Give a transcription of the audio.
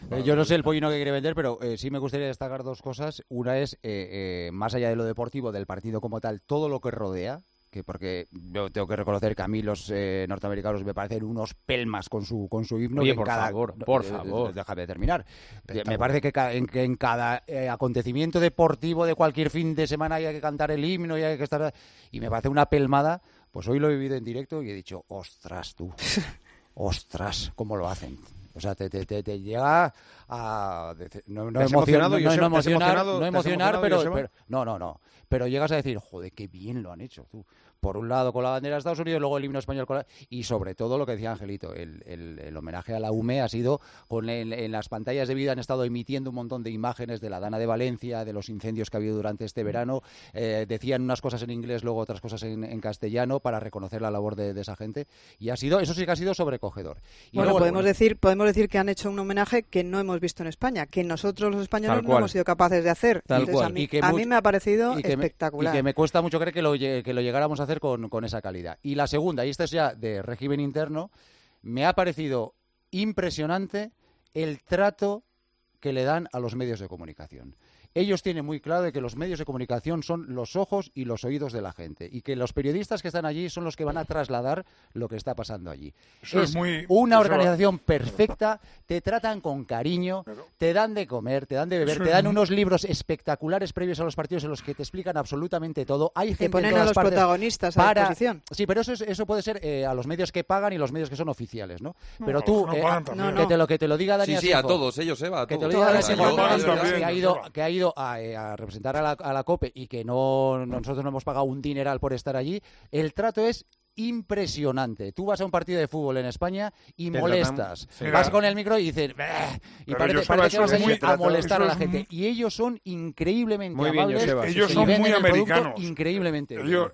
Yo no sé el pollino que quiere vender, pero sí me gustaría destacar dos cosas. Una es, más allá de lo deportivo, del partido como tal, todo lo que rodea. Porque yo tengo que reconocer que a mí los norteamericanos me parecen unos pelmas con su himno. Oye, que por favor. Déjame terminar. Me parece que en cada acontecimiento deportivo de cualquier fin de semana hay que cantar el himno y hay que estar... Y me parece una pelmada. Pues hoy lo he vivido en directo y he dicho, ostras, tú, ostras, ¿cómo lo hacen? O sea, te llega a... No emocionar, pero llegas a decir, joder, qué bien lo han hecho, tú. Por un lado con la bandera de Estados Unidos, luego el himno español y sobre todo lo que decía Angelito, el homenaje a la UME ha sido en las pantallas de vida han estado emitiendo un montón de imágenes de la Dana de Valencia, de los incendios que ha habido durante este verano, decían unas cosas en inglés, luego otras cosas en castellano para reconocer la labor de esa gente y eso sí que ha sido sobrecogedor. Y bueno, luego, podemos decir que han hecho un homenaje que no hemos visto en España, que nosotros los españoles no hemos sido capaces de hacer. Entonces, a mí me ha parecido espectacular. Y que me cuesta mucho creer que lo llegáramos a hacer con esa calidad. Y la segunda, y esta es ya de régimen interno, me ha parecido impresionante el trato que le dan a los medios de comunicación. Ellos tienen muy claro de que los medios de comunicación son los ojos y los oídos de la gente y que los periodistas que están allí son los que van a trasladar lo que está pasando allí. Es una organización perfecta, te tratan con cariño, te dan de comer, te dan de beber, te dan unos libros espectaculares previos a los partidos en los que te explican absolutamente todo. Hay gente te ponen en todas a los partes protagonistas a disposición. Sí, pero eso puede ser a los medios que pagan y los medios que son oficiales, ¿no? Pero tú, que te lo diga Dani Sí, a todos ellos, Eva, a todos. Que te lo diga Dani que ha ido a representar a la COPE y que nosotros no hemos pagado un dineral por estar allí, el trato es impresionante. Tú vas a un partido de fútbol en España y molestas. Vas con el micro y dices... Y parece que vas a molestar a la gente. Y ellos son increíblemente amables. Ellos son muy americanos. Increíblemente.